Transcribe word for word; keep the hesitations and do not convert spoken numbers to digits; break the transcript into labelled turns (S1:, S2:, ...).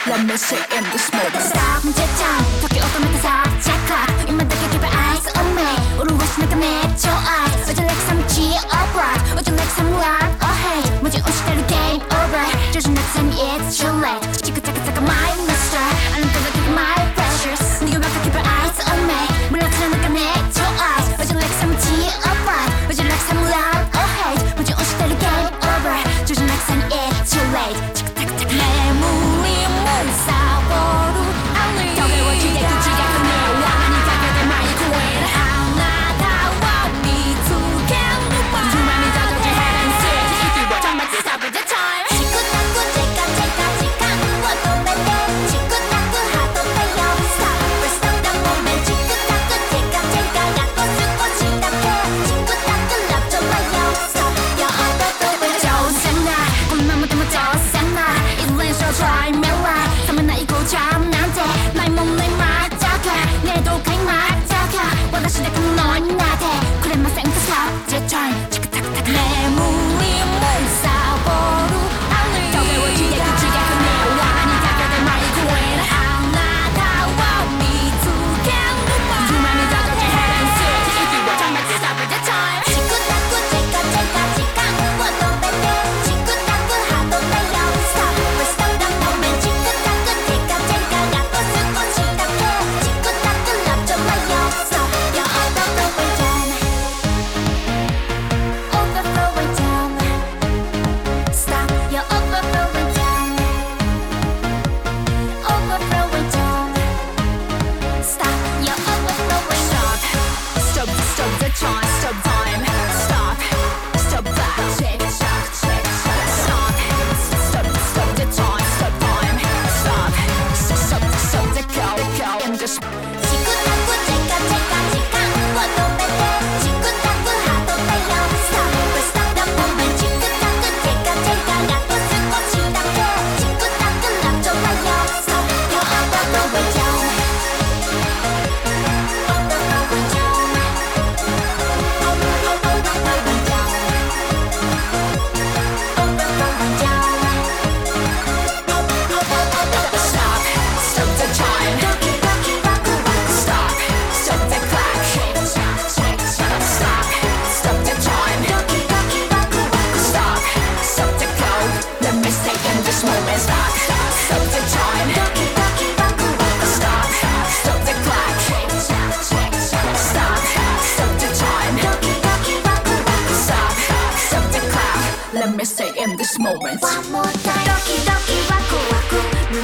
S1: Let me say in this moment Stop 이제 time時を止めてさ Check clock 今だけ keep your eyes on me 潤しながめっちゃ eyes Would you like some tea or black Would you like some love or hate 文字押してる game over 徐々なくせに it's too late チクタクタク my mister あなただけが my precious 逃げばか keep your eyes on me 群らつらながめっちゃ eyes Would you like some tea or black Would you like some love or hate 文字押してる game over 徐々なくせに it's too late チクタクタク眠りもサボる時計を切れ口が船を罠にかけてマイクウェイあなたは見つけるわ夢見た時ヘレンス息を止めて Stop the time チクタクチカチカ時間を止めてチクタクハートだよ Stop Stop the moment チクタクチカチカあと少しだけチクタクラッチョだよ Stop Your other way 挑戦ないこのままでも挑戦ないいずれにしろ Try me right 冷めない紅茶なんてないもんないまだかねえどうか今だか私だけのものになってくれませんか Stop the time チクタクタク眠りもサボる時計を切れ口が船を罠にかけてマイクウェイあなたは見つけるわ夢見た時ヘレンス息を止めて Stop the time チクタクチカチカ時間を止めてチクタクハートだよ Stop Stop the moment チクタクチカチカあと少しだけチクタクラッチョだよ Stop Your overflowing time Overflowing time Stop Your overflowing time Overflowing time Stop Your overflowing Stop Stop Stop the time Stop time Stop Stop that Check check check check Stop Stop Stop the time Stop time Stop Stop Stop the go go and just チクタクチカチカ時間を止めてチクタクハートだよ Stop Stop the moment チクタクチカチカあと少しだけチクタクラッチョだよ Stop Your overflowing time Overflowing time Overflowing time Overflowing time Stop Stop the time ドキドキワクワク Stop Stop the clock Stop Stop the time ドキドキワクワク Stop Stop the code Let me stay in this moment Stop Stop the